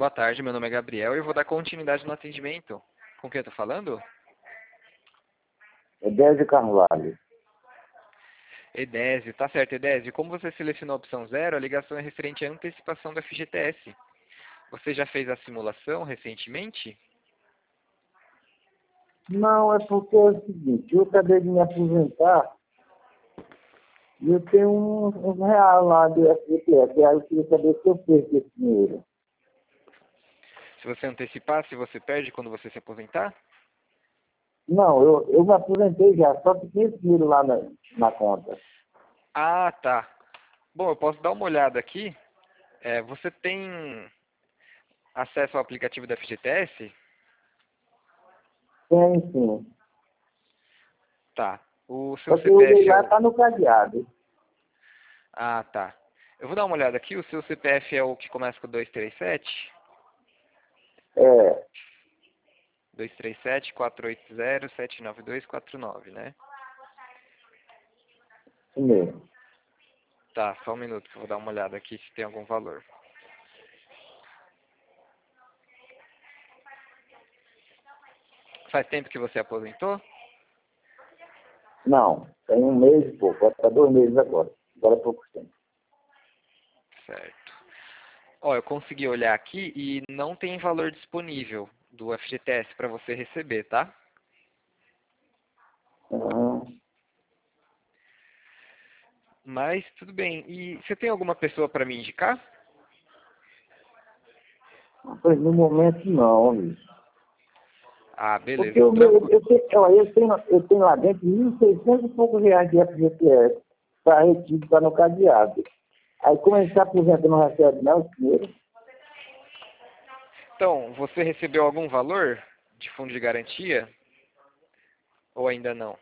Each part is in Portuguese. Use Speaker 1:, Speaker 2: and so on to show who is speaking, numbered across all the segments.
Speaker 1: Boa tarde, meu nome é Gabriel e eu vou dar continuidade no atendimento. Com quem eu tô falando?
Speaker 2: Edésio Carvalho.
Speaker 1: Edésio, tá certo, Edésio. Como você selecionou a opção 0, a ligação é referente à antecipação do FGTS. Você já fez a simulação recentemente?
Speaker 2: Não, é porque é o seguinte, eu acabei de me aposentar e eu tenho uns reais lá do FGTS, aí eu queria saber se eu perco esse dinheiro.
Speaker 1: Se você antecipar, se você perde quando você se aposentar?
Speaker 2: Não, eu me aposentei já, só que tinha esse dinheiro lá na conta.
Speaker 1: Ah, tá. Bom, eu posso dar uma olhada aqui. Você tem acesso ao aplicativo da FGTS?
Speaker 2: Tem sim.
Speaker 1: Tá. O seu
Speaker 2: Só que eu olhei
Speaker 1: CPF é
Speaker 2: lá,
Speaker 1: o...
Speaker 2: tá no cadeado.
Speaker 1: Ah, tá. Eu vou dar uma olhada aqui. O seu CPF é o que começa com 237?
Speaker 2: É,
Speaker 1: 237-480-79249, né?
Speaker 2: isso mesmo.
Speaker 1: Tá, só um minuto que eu vou dar uma olhada aqui se tem algum valor. Faz tempo que você aposentou?
Speaker 2: Não, tem um mês e pouco, vai para 2 meses agora. Agora é pouco tempo.
Speaker 1: Certo. Ó, eu consegui olhar aqui e não tem valor disponível do FGTS para você receber, tá?
Speaker 2: Uhum.
Speaker 1: Mas tudo bem. E você tem alguma pessoa para me indicar?
Speaker 2: Pois no momento não, amigo.
Speaker 1: Ah, beleza.
Speaker 2: Porque
Speaker 1: Tranquilo.
Speaker 2: eu tenho lá dentro 1.600 e poucos reais de FGTS para retido, para no cadeado. Aí como a gente está aposentando, não recebe não, esse dinheiro.
Speaker 1: Então, você recebeu algum valor de fundo de garantia? Ou ainda não?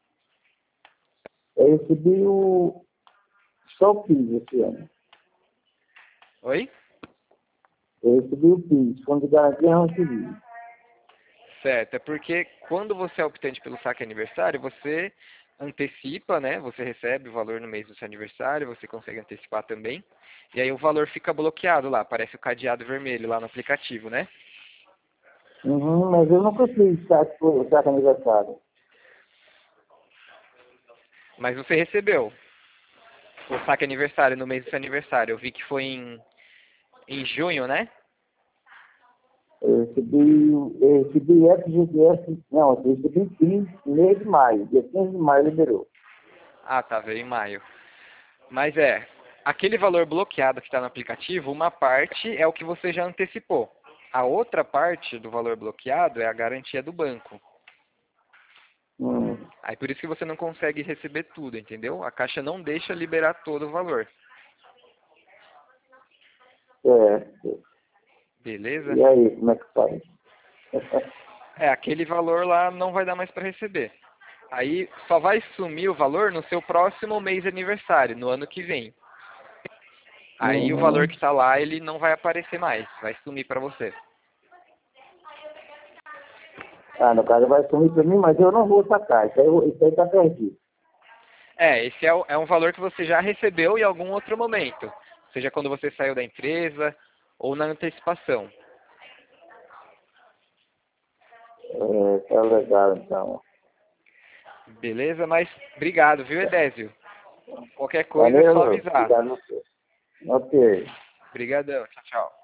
Speaker 2: Eu recebi só o PIS esse ano.
Speaker 1: Oi?
Speaker 2: Eu recebi o PIS, fundo de garantia eu não recebi.
Speaker 1: Certo, é porque quando você é optante pelo saque aniversário, você antecipa, né? Você recebe o valor no mês do seu aniversário, você consegue antecipar também. E aí o valor fica bloqueado lá, aparece o cadeado vermelho lá no aplicativo, né?
Speaker 2: Uhum, mas eu nunca fiz saque aniversário.
Speaker 1: Mas você recebeu o saque aniversário no mês do seu aniversário. Eu vi que foi em junho, né?
Speaker 2: Eu recebi FGTS, não, eu recebi PIS no mês de maio, dia 15 de maio liberou.
Speaker 1: Ah, tá, veio em maio. Mas aquele valor bloqueado que está no aplicativo, uma parte é o que você já antecipou. A outra parte do valor bloqueado é a garantia do banco.
Speaker 2: Hum,
Speaker 1: Aí por isso que você não consegue receber tudo, entendeu? A Caixa não deixa liberar todo o valor.
Speaker 2: certo.
Speaker 1: Beleza?
Speaker 2: E aí, como é que faz?
Speaker 1: Aquele valor lá não vai dar mais para receber. Aí só vai sumir o valor no seu próximo mês de aniversário, no ano que vem. Aí o valor que
Speaker 2: Uhum.
Speaker 1: está lá, ele não vai aparecer mais, vai sumir para você.
Speaker 2: Ah, no caso vai sumir para mim, mas eu não vou sacar. Isso aí está perdido.
Speaker 1: Esse é um valor que você já recebeu em algum outro momento. Seja quando você saiu da empresa ou na antecipação.
Speaker 2: Tá legal, então.
Speaker 1: Beleza? Mas obrigado, viu, Edésio? Qualquer coisa é só
Speaker 2: Valeu,
Speaker 1: avisar.
Speaker 2: obrigado a você. Ok.
Speaker 1: Obrigadão. Tchau, tchau.